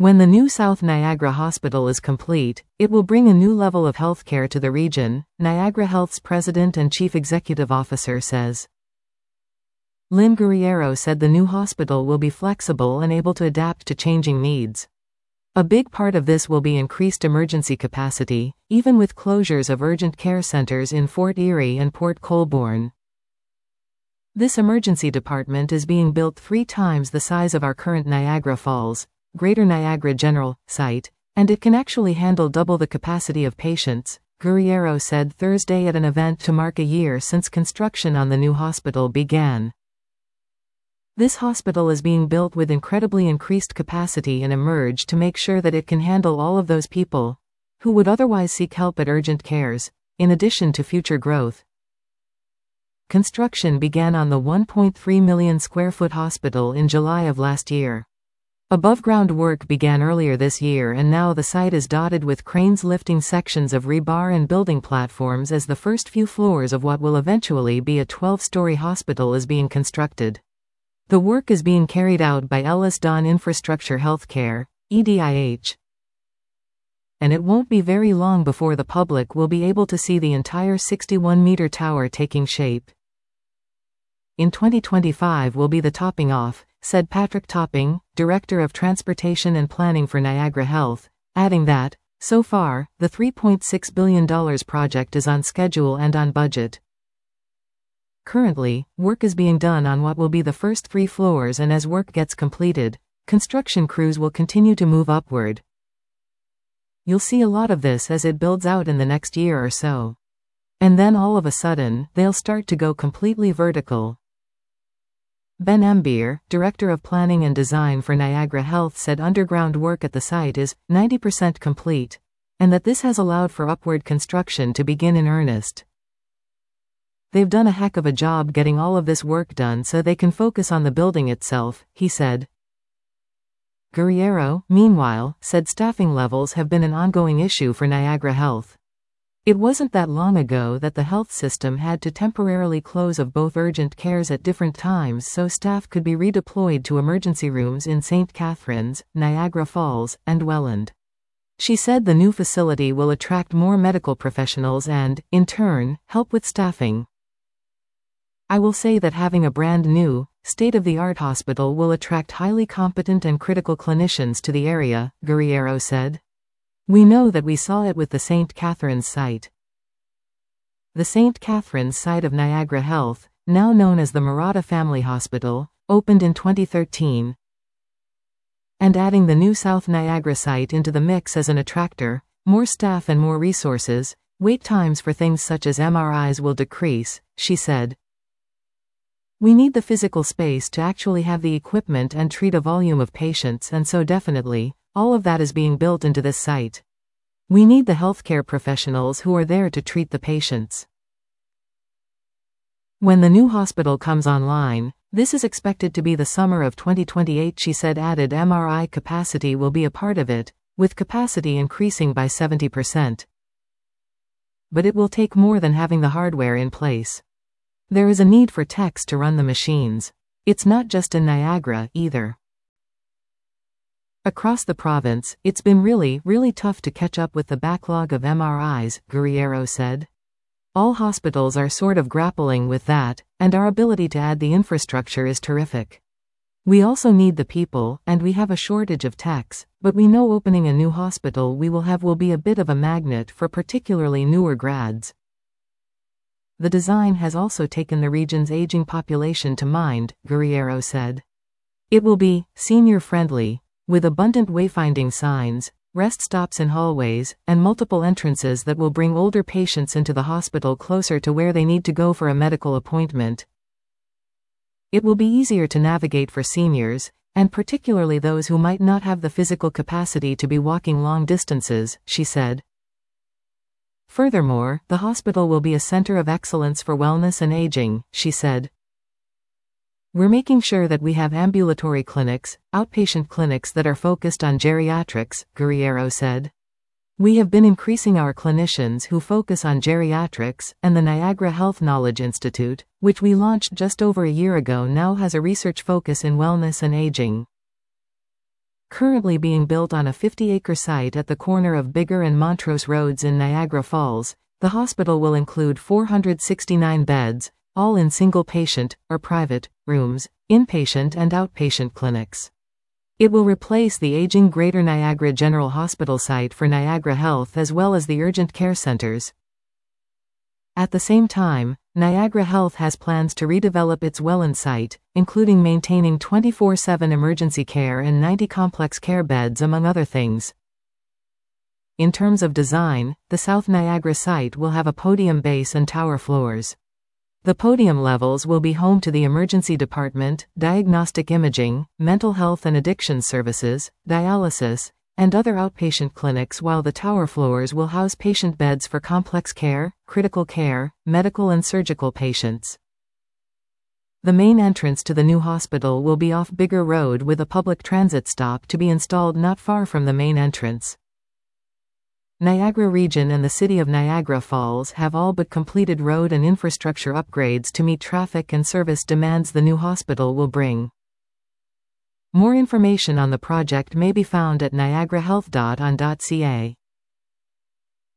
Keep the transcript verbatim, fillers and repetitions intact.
When the new South Niagara Hospital is complete, it will bring a new level of healthcare to the region, Niagara Health's president and chief executive officer says. Lynn Guerriero said the new hospital will be flexible and able to adapt to changing needs. A big part of this will be increased emergency capacity, even with closures of urgent care centers in Fort Erie and Port Colborne. This emergency department is being built three times the size of our current Niagara Falls, Greater Niagara General site, and it can actually handle double the capacity of patients, Guerriero said Thursday at an event to mark a year since construction on the new hospital began. This hospital is being built with incredibly increased capacity and emerge to make sure that it can handle all of those people who would otherwise seek help at urgent cares, in addition to future growth. Construction began on the one point three million square foot hospital in July of last year. Above-ground work began earlier this year and now the site is dotted with cranes lifting sections of rebar and building platforms as the first few floors of what will eventually be a twelve-story hospital is being constructed. The work is being carried out by Ellis Don Infrastructure Healthcare, E D I H. And it won't be very long before the public will be able to see the entire sixty-one meter tower taking shape. In twenty twenty-five will be the topping off, said Patrick Topping, Director of Transportation and Planning for Niagara Health, adding that, so far, the three point six billion dollars project is on schedule and on budget. Currently, work is being done on what will be the first three floors, and as work gets completed, construction crews will continue to move upward. You'll see a lot of this as it builds out in the next year or so. And then all of a sudden, they'll start to go completely vertical. Ben Embier, Director of Planning and Design for Niagara Health, said underground work at the site is ninety percent complete, and that this has allowed for upward construction to begin in earnest. They've done a heck of a job getting all of this work done so they can focus on the building itself, he said. Guerriero, meanwhile, said staffing levels have been an ongoing issue for Niagara Health. It wasn't that long ago that the health system had to temporarily close of both urgent cares at different times so staff could be redeployed to emergency rooms in Saint Catharines, Niagara Falls, and Welland. She said the new facility will attract more medical professionals and, in turn, help with staffing. I will say that having a brand new, state-of-the-art hospital will attract highly competent and critical clinicians to the area, Guerriero said. We know that we saw it with the Saint Catharines site. The Saint Catharines site of Niagara Health, now known as the Murata Family Hospital, opened in twenty thirteen. And adding the new South Niagara site into the mix as an attractor, more staff and more resources, wait times for things such as M R Is will decrease, she said. We need the physical space to actually have the equipment and treat a volume of patients, and so definitely, all of that is being built into this site. We need the healthcare professionals who are there to treat the patients. When the new hospital comes online, this is expected to be the summer of twenty twenty-eight, she said. Added M R I capacity will be a part of it, with capacity increasing by seventy percent. But it will take more than having the hardware in place. There is a need for techs to run the machines. It's not just in Niagara, either. Across the province, it's been really, really tough to catch up with the backlog of M R Is, Guerriero said. All hospitals are sort of grappling with that, and our ability to add the infrastructure is terrific. We also need the people, and we have a shortage of techs, but we know opening a new hospital we will have will be a bit of a magnet for particularly newer grads. The design has also taken the region's aging population to mind, Guerriero said. It will be senior-friendly, with abundant wayfinding signs, rest stops in hallways, and multiple entrances that will bring older patients into the hospital closer to where they need to go for a medical appointment. It will be easier to navigate for seniors, and particularly those who might not have the physical capacity to be walking long distances, she said. Furthermore, the hospital will be a center of excellence for wellness and aging, she said. We're making sure that we have ambulatory clinics, outpatient clinics that are focused on geriatrics, Guerriero said. We have been increasing our clinicians who focus on geriatrics, and the Niagara Health Knowledge Institute, which we launched just over a year ago, now has a research focus in wellness and aging. Currently being built on a fifty-acre site at the corner of Bigger and Montrose Roads in Niagara Falls, the hospital will include four hundred sixty-nine beds, all in single-patient, or private, rooms, inpatient and outpatient clinics. It will replace the aging Greater Niagara General Hospital site for Niagara Health as well as the urgent care centers. At the same time, Niagara Health has plans to redevelop its Welland site, including maintaining twenty-four seven emergency care and ninety complex care beds among other things. In terms of design, the South Niagara site will have a podium base and tower floors. The podium levels will be home to the emergency department, diagnostic imaging, mental health and addiction services, dialysis, and other outpatient clinics, while the tower floors will house patient beds for complex care, critical care, medical and surgical patients. The main entrance to the new hospital will be off Bigger Road with a public transit stop to be installed not far from the main entrance. Niagara Region and the City of Niagara Falls have all but completed road and infrastructure upgrades to meet traffic and service demands the new hospital will bring. More information on the project may be found at niagara health dot on dot c a.